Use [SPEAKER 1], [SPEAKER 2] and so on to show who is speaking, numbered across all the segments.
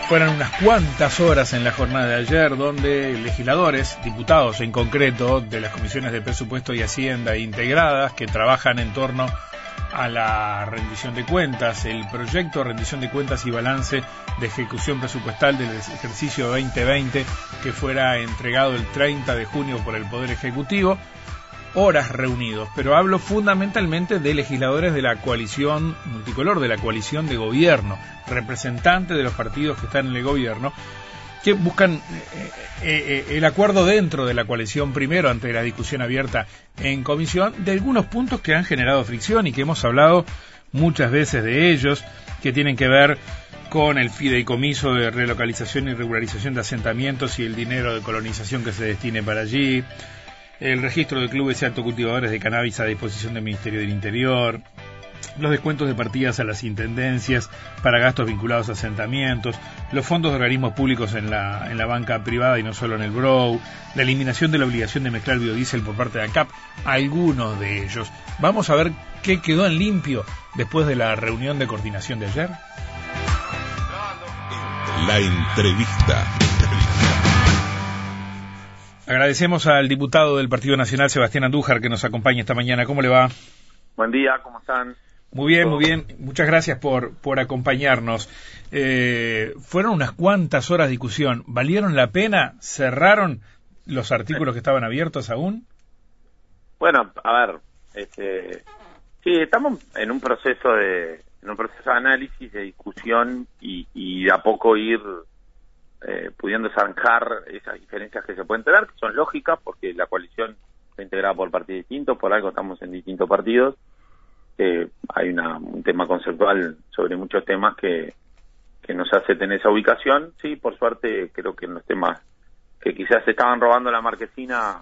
[SPEAKER 1] Fueron unas cuantas horas en la jornada de ayer donde legisladores, diputados en concreto, de las comisiones de presupuesto y hacienda integradas que trabajan en torno a la rendición de cuentas, el proyecto de rendición de cuentas y balance de ejecución presupuestal del ejercicio 2020 que fuera entregado el 30 de junio por el Poder Ejecutivo, horas reunidos, pero hablo fundamentalmente de legisladores de la coalición multicolor, de la coalición de gobierno, representantes de los partidos que están en el gobierno, que buscan el acuerdo dentro de la coalición primero ante la discusión abierta en comisión de algunos puntos que han generado fricción y que hemos hablado muchas veces de ellos, que tienen que ver con el fideicomiso de relocalización y regularización de asentamientos y el dinero de colonización que se destine para allí, el registro de clubes y autocultivadores de cannabis a disposición del Ministerio del Interior, los descuentos de partidas a las intendencias para gastos vinculados a asentamientos, los fondos de organismos públicos en la banca privada y no solo en el BROW, la eliminación de la obligación de mezclar biodiesel por parte de ANCAP, algunos de ellos. Vamos a ver qué quedó en limpio después de la reunión de coordinación de ayer.
[SPEAKER 2] La entrevista.
[SPEAKER 1] Agradecemos al diputado del Partido Nacional, Sebastián Andújar, que nos acompaña esta mañana. ¿Cómo le va?
[SPEAKER 3] Buen día, ¿cómo están?
[SPEAKER 1] Muy bien, muy bien. Muchas gracias por acompañarnos. Fueron unas cuantas horas de discusión. ¿Valieron la pena? ¿Cerraron los artículos que estaban abiertos aún?
[SPEAKER 3] Bueno, a ver, sí, estamos en un proceso de análisis, de discusión y de a poco ir pudiendo zanjar esas diferencias que se pueden tener, que son lógicas, porque la coalición está integrada por partidos distintos, por algo estamos en distintos partidos. Hay un tema conceptual sobre muchos temas que nos hace tener esa ubicación. Sí, por suerte, creo que en los temas que quizás estaban robando la marquesina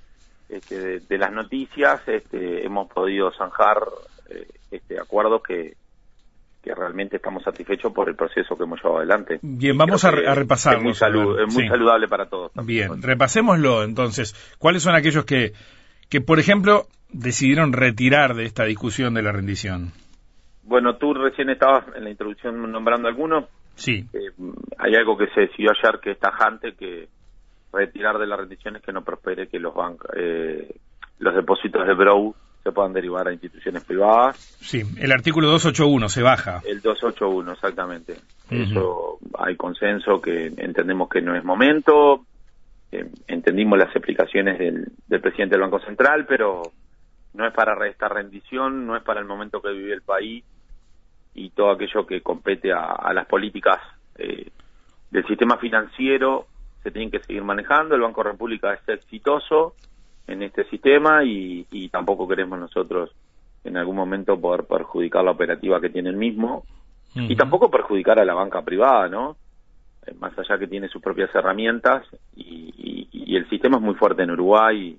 [SPEAKER 3] de las noticias, hemos podido zanjar acuerdos que realmente estamos satisfechos por el proceso que hemos llevado adelante.
[SPEAKER 1] Bien, vamos a repasarlo.
[SPEAKER 3] Es muy saludable para todos.
[SPEAKER 1] Bien, repasémoslo entonces. ¿Cuáles son aquellos que por ejemplo, decidieron retirar de esta discusión de la rendición? Bueno,
[SPEAKER 3] tú recién estabas en la introducción nombrando algunos.
[SPEAKER 1] Sí.
[SPEAKER 3] Hay algo que se decidió ayer que es tajante, que retirar de la rendición es que no prospere que los depósitos de BROW se puedan derivar a instituciones privadas.
[SPEAKER 1] Sí, el artículo 281 se baja.
[SPEAKER 3] El 281, exactamente. Eso hay consenso, que entendemos que no es momento. Entendimos las explicaciones del presidente del Banco Central, pero no es para esta rendición, no es para el momento que vive el país y todo aquello que compete a las políticas del sistema financiero se tienen que seguir manejando. El Banco República es exitoso en este sistema y tampoco queremos nosotros en algún momento poder perjudicar la operativa que tiene el mismo y tampoco perjudicar a la banca privada, ¿no? Más allá que tiene sus propias herramientas y el sistema es muy fuerte en Uruguay,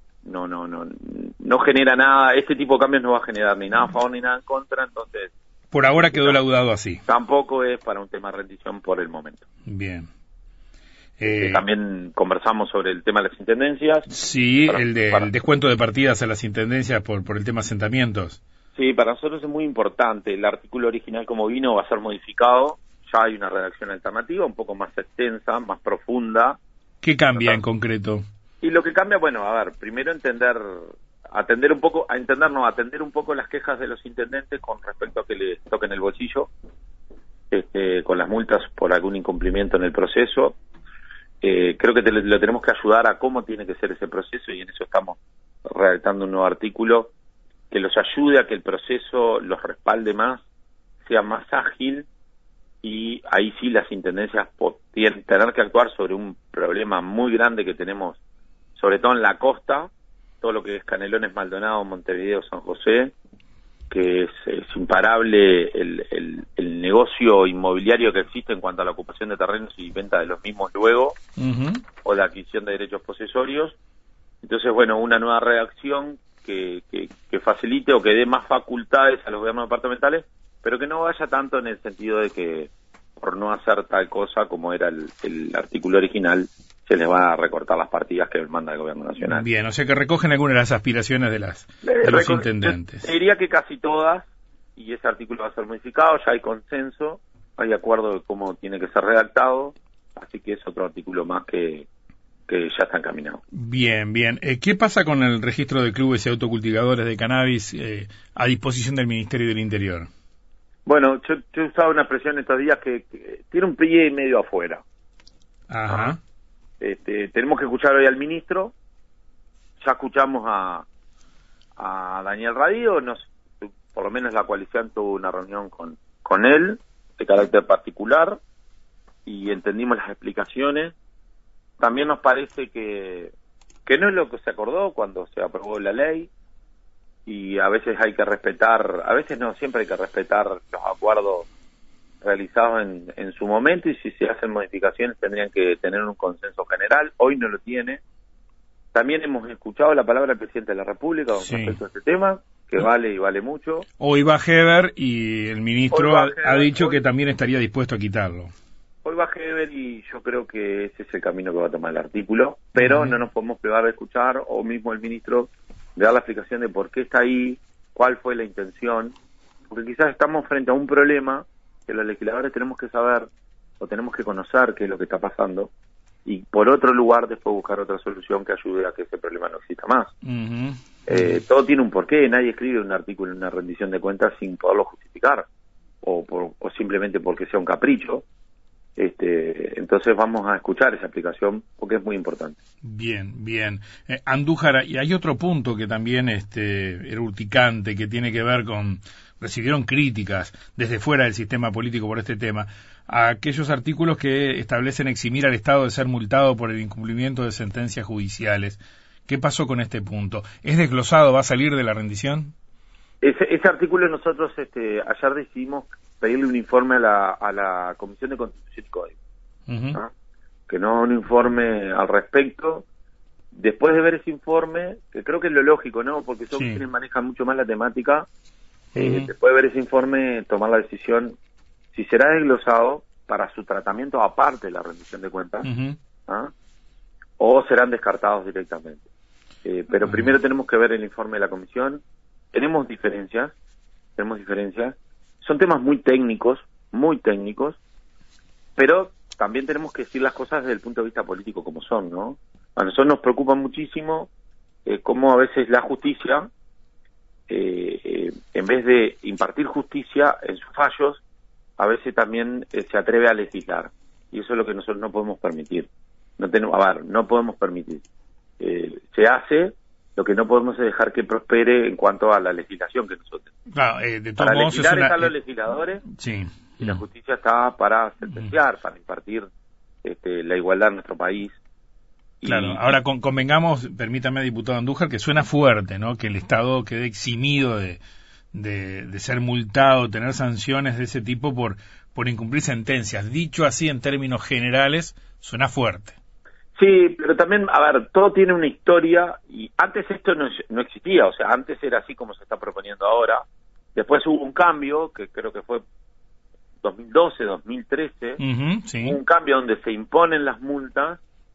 [SPEAKER 3] no genera nada, este tipo de cambios no va a generar ni nada a favor ni nada en contra, entonces
[SPEAKER 1] por ahora quedó laudado así.
[SPEAKER 3] Tampoco es para un tema de rendición por el momento.
[SPEAKER 1] Bien.
[SPEAKER 3] También conversamos sobre el tema de las intendencias.
[SPEAKER 1] Sí, el descuento de partidas a las intendencias por el tema de asentamientos.
[SPEAKER 3] Sí, para nosotros es muy importante. El artículo original como vino va a ser modificado. Ya hay una redacción alternativa, un poco más extensa, más profunda.
[SPEAKER 1] ¿Qué cambia en concreto?
[SPEAKER 3] Y lo que cambia, bueno, a ver, primero atender un poco las quejas de los intendentes con respecto a que les toquen el bolsillo, con las multas por algún incumplimiento en el proceso. Creo que lo tenemos que ayudar a cómo tiene que ser ese proceso y en eso estamos redactando un nuevo artículo que los ayude a que el proceso los respalde más, sea más ágil y ahí sí las intendencias tienen tener que actuar sobre un problema muy grande que tenemos, sobre todo en la costa, todo lo que es Canelones, Maldonado, Montevideo, San José, que es imparable el negocio inmobiliario que existe en cuanto a la ocupación de terrenos y venta de los mismos luego, o la adquisición de derechos posesorios. Entonces, bueno, una nueva redacción que facilite o que dé más facultades a los gobiernos departamentales, pero que no vaya tanto en el sentido de que por no hacer tal cosa como era el artículo original, se les van a recortar las partidas que manda el gobierno nacional.
[SPEAKER 1] Bien, o sea que recogen algunas de las aspiraciones de los intendentes.
[SPEAKER 3] Diría que casi todas, y ese artículo va a ser modificado, ya hay consenso hay acuerdo de cómo tiene que ser redactado, así que es otro artículo más que ya está encaminado.
[SPEAKER 1] Bien, bien. ¿Qué pasa con el registro de clubes y autocultivadores de cannabis a disposición del Ministerio del Interior?
[SPEAKER 3] Bueno, yo he usado una expresión estos días que tiene un pie y medio afuera.
[SPEAKER 1] Ajá.
[SPEAKER 3] Tenemos que escuchar hoy al ministro. Ya escuchamos a Daniel Radío, por lo menos la coalición tuvo una reunión con él de carácter particular y entendimos las explicaciones. También nos parece que no es lo que se acordó cuando se aprobó la ley, y a veces hay que respetar, a veces no, siempre hay que respetar los acuerdos realizados en su momento, y si se hacen modificaciones tendrían que tener un consenso general. Hoy no lo tiene. También hemos escuchado la palabra del presidente de la República con respecto a este tema, que vale y vale mucho.
[SPEAKER 1] Hoy va Heber y el ministro ha dicho que también estaría dispuesto a quitarlo.
[SPEAKER 3] Hoy va Heber y yo creo que ese es el camino que va a tomar el artículo, pero no nos podemos privar de escuchar, o mismo el ministro, de dar la explicación de por qué está ahí, cuál fue la intención, porque quizás estamos frente a un problema que los legisladores tenemos que saber, o tenemos que conocer qué es lo que está pasando, y por otro lugar después buscar otra solución que ayude a que ese problema no exista más. Todo tiene un porqué, nadie escribe un artículo en una rendición de cuentas sin poderlo justificar, o simplemente porque sea un capricho. Entonces vamos a escuchar esa explicación porque es muy importante.
[SPEAKER 1] Bien, bien. Andújar, y hay otro punto que también era urticante, que tiene que ver con, recibieron críticas desde fuera del sistema político por este tema, a aquellos artículos que establecen eximir al Estado de ser multado por el incumplimiento de sentencias judiciales. ¿Qué pasó con este punto? ¿Es desglosado? ¿Va a salir de la rendición?
[SPEAKER 3] Ese artículo nosotros ayer decidimos pedirle un informe a la Comisión de Constitución y Código, que nos haga un informe al respecto. Después de ver ese informe, que creo que es lo lógico, ¿no? Porque son quienes manejan mucho más la temática, después de ver ese informe, tomar la decisión si será desglosado para su tratamiento aparte de la rendición de cuentas, o serán descartados directamente. Pero primero tenemos que ver el informe de la Comisión. Tenemos diferencias, son temas muy técnicos, pero también tenemos que decir las cosas desde el punto de vista político como son, ¿no? A nosotros nos preocupa muchísimo cómo a veces la justicia, en vez de impartir justicia en sus fallos, a veces también se atreve a legislar, y eso es lo que nosotros no podemos permitir. No podemos permitir. Se hace. Lo que no podemos es dejar que prospere en cuanto a la legislación que nosotros.
[SPEAKER 1] Claro, de todos
[SPEAKER 3] para
[SPEAKER 1] modos
[SPEAKER 3] legislar están los legisladores, y la justicia está para sentenciar, para impartir la igualdad en nuestro país.
[SPEAKER 1] Claro, ahora convengamos, permítame, diputado Andújar, que suena fuerte, ¿no? Que el Estado quede eximido de ser multado, tener sanciones de ese tipo por incumplir sentencias. Dicho así en términos generales, suena fuerte.
[SPEAKER 3] Sí, pero también, todo tiene una historia, y antes esto no existía, o sea, antes era así como se está proponiendo ahora. Después hubo un cambio, que creo que fue 2012, 2013, hubo un cambio donde se imponen las multas,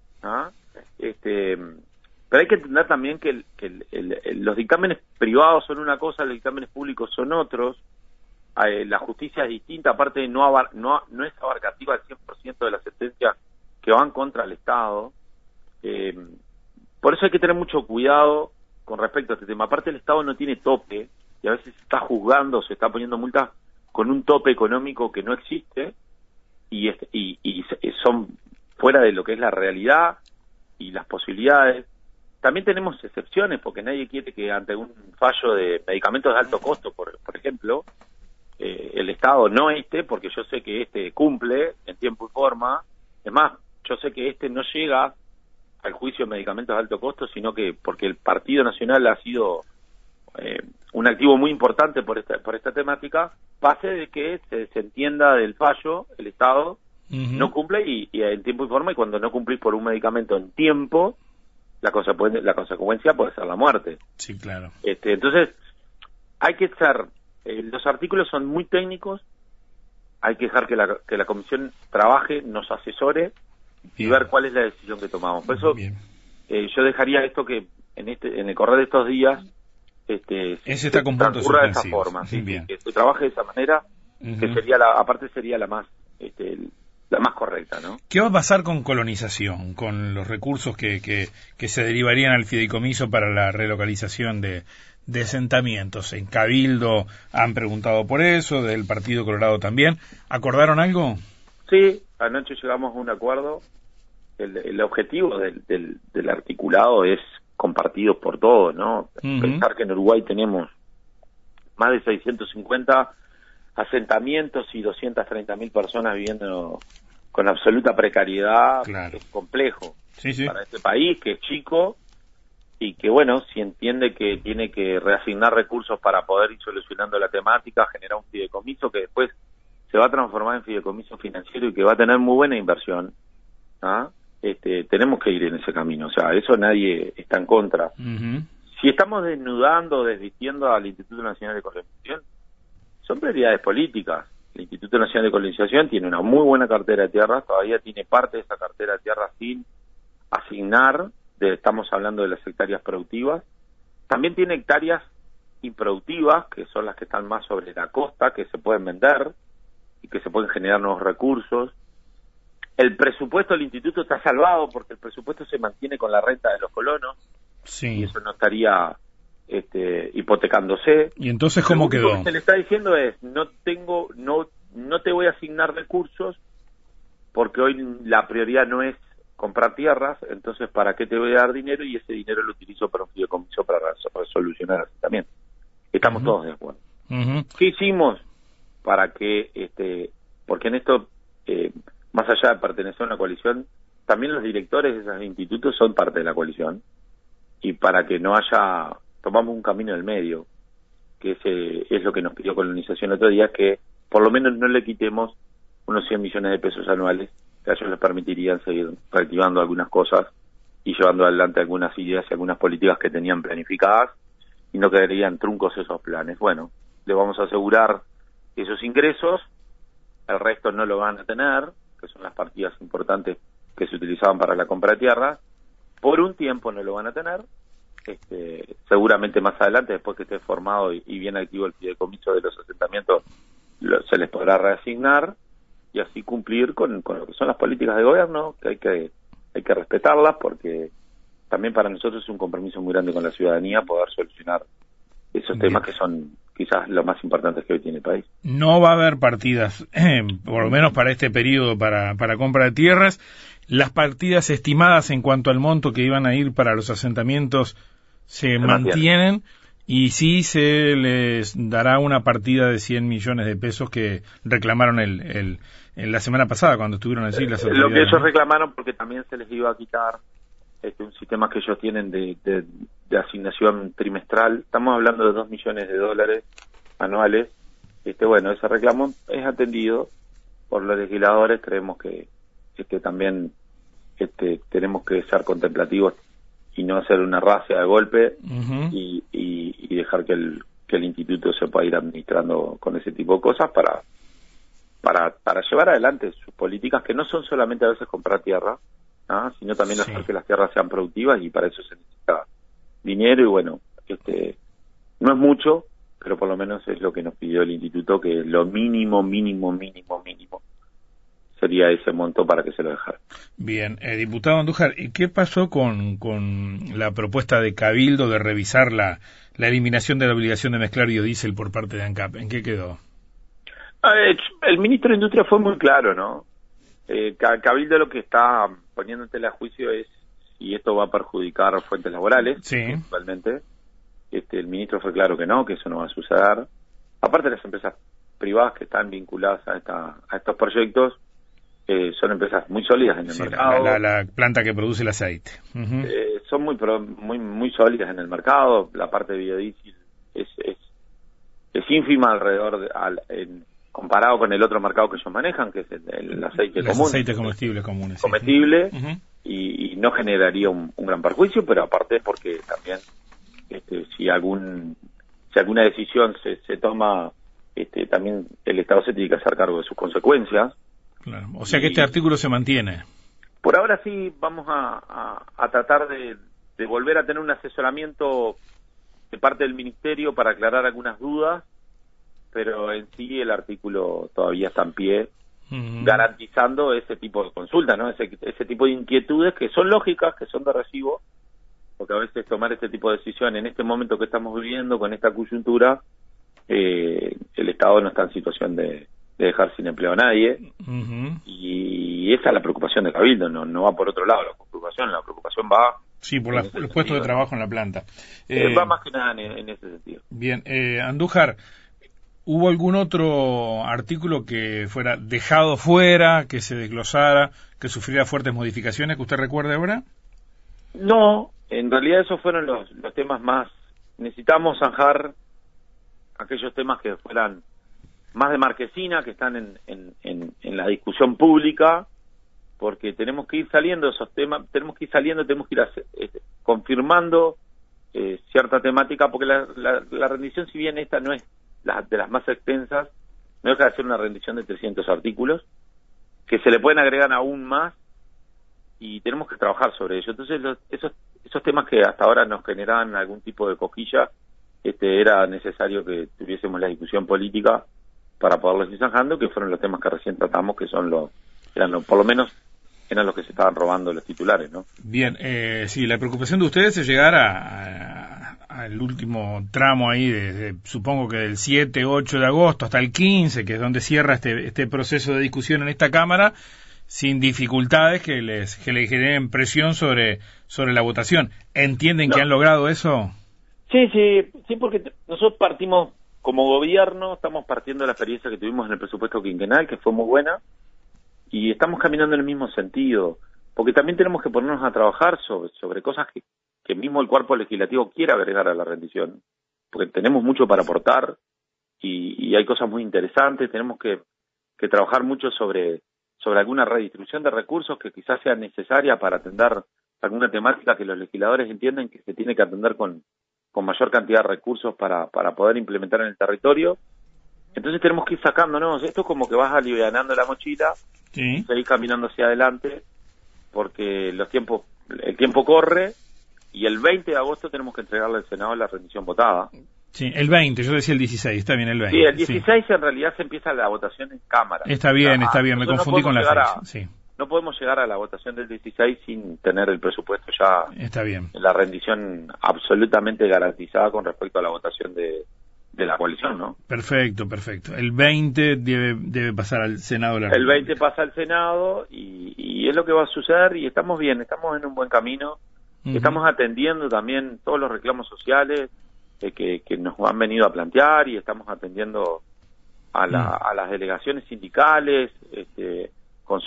[SPEAKER 3] pero hay que entender también que los dictámenes privados son una cosa, los dictámenes públicos son otros. La justicia es distinta, aparte no es abarcativa al 100% de las sentencias que van contra el Estado. Por eso hay que tener mucho cuidado con respecto a este tema. Aparte, el Estado no tiene tope, y a veces se está juzgando, se está poniendo multas con un tope económico que no existe, y son fuera de lo que es la realidad y las posibilidades. También tenemos excepciones, porque nadie quiere que ante un fallo de medicamentos de alto costo, por ejemplo, el Estado no porque yo sé que cumple en tiempo y forma. Es más, yo sé que no llega al juicio de medicamentos de alto costo, sino que porque el Partido Nacional ha sido un activo muy importante por esta temática, pase de que se desentienda del fallo, el Estado no cumple y en tiempo y forma, y cuando no cumplís por un medicamento en tiempo, la consecuencia puede ser la muerte. Sí, claro. Entonces, hay que los artículos son muy técnicos, hay que dejar que la Comisión trabaje, nos asesore, y ver cuál es la decisión que tomamos. Por eso yo dejaría esto que en el correr de estos días
[SPEAKER 1] está con puntos
[SPEAKER 3] transcurra de esa forma, que se trabaje de esa manera, que sería aparte sería la más la más correcta, ¿no?
[SPEAKER 1] ¿Qué va a pasar con colonización, con los recursos que se derivarían al fideicomiso para la relocalización de asentamientos? En Cabildo han preguntado por eso, del Partido Colorado también. ¿Acordaron algo?
[SPEAKER 3] Sí, anoche llegamos a un acuerdo. El objetivo del articulado es compartido por todos, ¿no? Pensar que en Uruguay tenemos más de 650 asentamientos y 230.000 personas viviendo con absoluta precariedad. Claro. Es complejo para este país, que es chico, y que, bueno, si entiende que tiene que reasignar recursos para poder ir solucionando la temática, generar un fideicomiso que después se va a transformar en fideicomiso financiero y que va a tener muy buena inversión, ¿ah? Tenemos que ir en ese camino, o sea, eso nadie está en contra. Si estamos desnudando, desvistiendo al Instituto Nacional de Colonización, son prioridades políticas. El Instituto Nacional de Colonización tiene una muy buena cartera de tierras, todavía tiene parte de esa cartera de tierras sin asignar, estamos hablando de las hectáreas productivas. También tiene hectáreas improductivas, que son las que están más sobre la costa, que se pueden vender y que se pueden generar nuevos recursos. El presupuesto del instituto está salvado porque el presupuesto se mantiene con la renta de los colonos, y eso no estaría hipotecándose.
[SPEAKER 1] ¿Y entonces cómo quedó?
[SPEAKER 3] Lo que se le está diciendo es, no te voy a asignar recursos porque hoy la prioridad no es comprar tierras, entonces ¿para qué te voy a dar dinero? Y ese dinero lo utilizo para un fideicomiso para resolucionar el asentamiento. Estamos todos de acuerdo. ¿Qué hicimos para que, porque en esto, más allá de pertenecer a una coalición, también los directores de esos institutos son parte de la coalición, y para que no haya, tomamos un camino del medio, que es lo que nos pidió Colonización el otro día, que por lo menos no le quitemos unos 100 millones de pesos anuales, que a ellos les permitirían seguir reactivando algunas cosas y llevando adelante algunas ideas y algunas políticas que tenían planificadas, y no quedarían truncos esos planes. Bueno, le vamos a asegurar esos ingresos, el resto no lo van a tener, que son las partidas importantes que se utilizaban para la compra de tierra, por un tiempo no lo van a tener, seguramente más adelante, después que esté formado y bien activo el fideicomiso de los asentamientos, se les podrá reasignar, y así cumplir con lo que son las políticas de gobierno, que hay que respetarlas, porque también para nosotros es un compromiso muy grande con la ciudadanía poder solucionar esos temas que son quizás los más importantes que hoy tiene el país.
[SPEAKER 1] No va a haber partidas, por lo menos para este periodo, para compra de tierras. Las partidas estimadas en cuanto al monto que iban a ir para los asentamientos se mantienen, y sí se les dará una partida de 100 millones de pesos que reclamaron en la semana pasada cuando estuvieron allí las autoridades.
[SPEAKER 3] Lo que ellos reclamaron, porque también se les iba a quitar un sistema que ellos tienen de asignación trimestral. Estamos hablando de $2 millones anuales. Bueno, ese reclamo es atendido por los legisladores. Creemos que también tenemos que ser contemplativos y no hacer una racia de golpe, y dejar que el instituto se pueda ir administrando con ese tipo de cosas para llevar adelante sus políticas, que no son solamente a veces comprar tierra, sino también hacer que las tierras sean productivas, y para eso se necesita dinero. Y bueno, no es mucho, pero por lo menos es lo que nos pidió el instituto, que lo mínimo sería ese monto para que se lo dejara.
[SPEAKER 1] Bien, diputado Andújar, ¿y qué pasó con la propuesta de Cabildo de revisar la eliminación de la obligación de mezclar biodiesel por parte de ANCAP? ¿En qué quedó?
[SPEAKER 3] El ministro de Industria fue muy claro, ¿no? Cabildo lo que está poniendo en tela de juicio es si esto va a perjudicar fuentes laborales, principalmente. El ministro fue claro que no, que eso no va a suceder. Aparte, las empresas privadas que están vinculadas a estos proyectos son empresas muy sólidas en el mercado.
[SPEAKER 1] La planta que produce el aceite.
[SPEAKER 3] Son muy sólidas en el mercado. La parte de biodiesel es ínfima alrededor comparado con el otro mercado que ellos manejan, que es el aceite común.
[SPEAKER 1] Los aceites comestibles comunes.
[SPEAKER 3] Comestible, y no generaría un gran perjuicio, pero aparte porque también si alguna decisión se toma, también el Estado se tiene que hacer cargo de sus consecuencias.
[SPEAKER 1] Claro. O sea que este artículo se mantiene.
[SPEAKER 3] Por ahora sí, vamos a tratar de volver a tener un asesoramiento de parte del Ministerio para aclarar algunas dudas, pero en sí el artículo todavía está en pie, garantizando ese tipo de consulta, ¿no? Ese tipo de inquietudes que son lógicas, que son de recibo, porque a veces tomar este tipo de decisión en este momento que estamos viviendo, con esta coyuntura, el Estado no está en situación de dejar sin empleo a nadie, y esa es la preocupación de Cabildo, no va por otro lado la preocupación va...
[SPEAKER 1] Sí, por los puestos de trabajo en la planta.
[SPEAKER 3] Va más que nada en ese sentido.
[SPEAKER 1] Bien, Andújar, ¿hubo algún otro artículo que fuera dejado fuera, que se desglosara, que sufriera fuertes modificaciones, que usted recuerde ahora?
[SPEAKER 3] No, en realidad esos fueron los temas más... Necesitamos zanjar aquellos temas que fueran más de marquesina, que están en la discusión pública, porque tenemos que ir saliendo de esos temas, tenemos que ir confirmando cierta temática, porque la rendición, si bien esta no es de las más extensas, no deja de ser una rendición de 300 artículos, que se le pueden agregar aún más, y tenemos que trabajar sobre ello. Entonces, esos temas que hasta ahora nos generaban algún tipo de cosquilla, era necesario que tuviésemos la discusión política para poderlos ir zanjando, que fueron los temas que recién tratamos, que son por lo menos eran los que se estaban robando los titulares, ¿no?
[SPEAKER 1] Bien, sí, la preocupación de ustedes es llegar al último tramo ahí, supongo que del 7, 8 de agosto hasta el 15, que es donde cierra este proceso de discusión en esta Cámara, sin dificultades que les generen presión sobre la votación. ¿Entienden que han logrado eso?
[SPEAKER 3] Sí, porque nosotros partimos, como gobierno, estamos partiendo de la experiencia que tuvimos en el presupuesto quinquenal, que fue muy buena, y estamos caminando en el mismo sentido, porque también tenemos que ponernos a trabajar sobre cosas que mismo el cuerpo legislativo quiere agregar a la rendición, porque tenemos mucho para aportar y hay cosas muy interesantes. Tenemos que trabajar mucho sobre alguna redistribución de recursos que quizás sea necesaria para atender alguna temática que los legisladores entienden que se tiene que atender con mayor cantidad de recursos para poder implementar en el territorio. Entonces tenemos que ir sacándonos, esto es como que vas alivianando la mochila, sí, y seguir caminando hacia adelante, porque el tiempo corre, y el 20 de agosto tenemos que entregarle al Senado la rendición votada.
[SPEAKER 1] Sí, el 20, yo decía el 16, está bien el 20.
[SPEAKER 3] Sí, el 16 sí. En realidad se empieza la votación en Cámara.
[SPEAKER 1] Está bien, me confundí con la fecha. Sí.
[SPEAKER 3] No podemos llegar a la votación del 16 sin tener el presupuesto ya.
[SPEAKER 1] Está bien.
[SPEAKER 3] La rendición absolutamente garantizada con respecto a la votación de la coalición, ¿no?
[SPEAKER 1] Perfecto. El 20 debe pasar al Senado.
[SPEAKER 3] El 20 pasa al Senado y es lo que va a suceder, y estamos bien, estamos en un buen camino. Estamos atendiendo también todos los reclamos sociales que nos han venido a plantear, y estamos atendiendo a las delegaciones sindicales con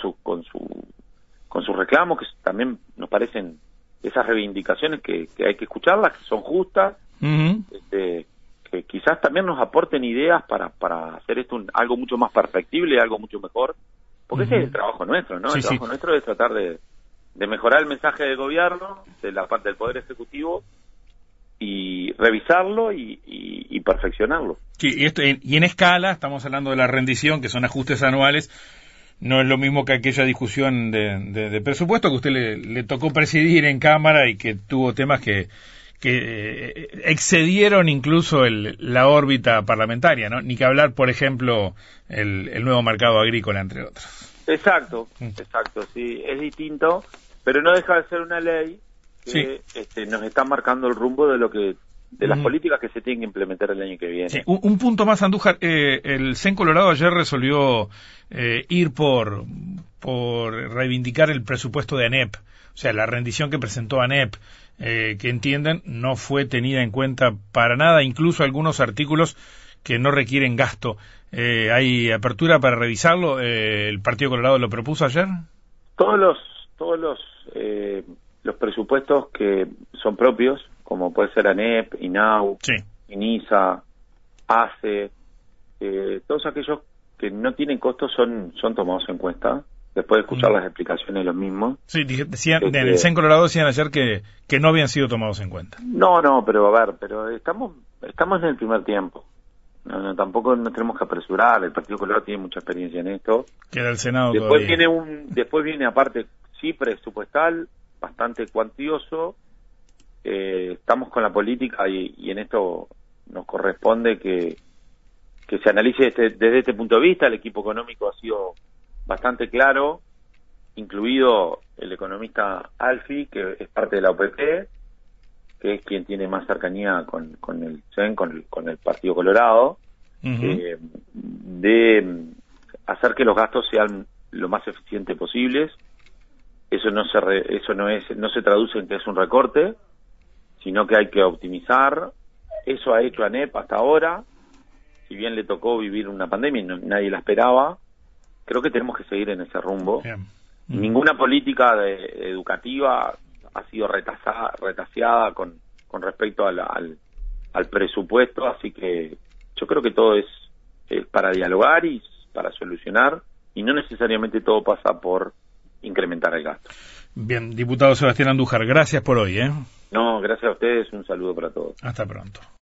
[SPEAKER 3] sus reclamos, que también nos parecen esas reivindicaciones que hay que escucharlas, que son justas, que quizás también nos aporten ideas para hacer esto algo mucho más perfectible, algo mucho mejor, porque ese es el trabajo nuestro, ¿no? El trabajo nuestro es tratar de mejorar el mensaje del gobierno, de la parte del Poder Ejecutivo, y revisarlo y perfeccionarlo.
[SPEAKER 1] Sí, y en escala, estamos hablando de la rendición, que son ajustes anuales. No es lo mismo que aquella discusión de presupuesto que usted le tocó presidir en Cámara, y que tuvo temas que excedieron incluso la órbita parlamentaria, ¿no? Ni que hablar, por ejemplo, el nuevo mercado agrícola, entre otros.
[SPEAKER 3] Exacto, sí, es distinto, pero no deja de ser una ley que nos está marcando el rumbo de las políticas que se tienen que implementar el año que viene.
[SPEAKER 1] Sí. Un punto más, Andújar, el CEN Colorado ayer resolvió ir por reivindicar el presupuesto de ANEP, o sea, la rendición que presentó ANEP, que entienden no fue tenida en cuenta para nada, incluso algunos artículos que no requieren gasto. ¿Hay apertura para revisarlo? ¿El Partido Colorado lo propuso ayer?
[SPEAKER 3] Todos los presupuestos que son propios, como puede ser ANEP, INAU, INISA, ACE, todos aquellos que no tienen costos son tomados en cuenta, después de escuchar las explicaciones de los mismos. Sí,
[SPEAKER 1] decían, en el CEN Colorado decían ayer que no habían sido tomados en cuenta.
[SPEAKER 3] No, pero a ver, estamos en el primer tiempo. No, tampoco nos tenemos que apresurar. El Partido Colorado tiene mucha experiencia en esto.
[SPEAKER 1] Queda el Senado
[SPEAKER 3] después
[SPEAKER 1] todavía.
[SPEAKER 3] Después viene aparte presupuestal, bastante cuantioso. Estamos con la política y en esto nos corresponde que que se analice desde este punto de vista. El equipo económico ha sido bastante claro, incluido el economista Alfi, que es parte de la OPP, que es quien tiene más cercanía con el CEN, con el Partido Colorado, de hacer que los gastos sean lo más eficientes posibles. Eso no se traduce en que es un recorte, sino que hay que optimizar. Eso ha hecho ANEP hasta ahora. Si bien le tocó vivir una pandemia y nadie la esperaba, creo que tenemos que seguir en ese rumbo. Ninguna política educativa ha sido retaseada con respecto al presupuesto, así que yo creo que todo es para dialogar y para solucionar, y no necesariamente todo pasa por incrementar el gasto.
[SPEAKER 1] Bien, diputado Sebastián Andújar, gracias por hoy.
[SPEAKER 3] No, gracias a ustedes, un saludo para todos.
[SPEAKER 1] Hasta pronto.